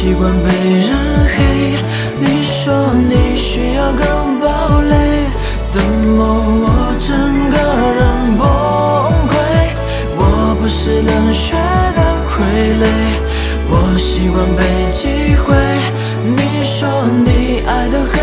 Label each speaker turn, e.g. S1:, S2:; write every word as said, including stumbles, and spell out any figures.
S1: 习惯被人黑，你说你需要更堡垒，怎么我整个人崩溃？我不是冷血的傀儡，我习惯被击毁。你说你爱的很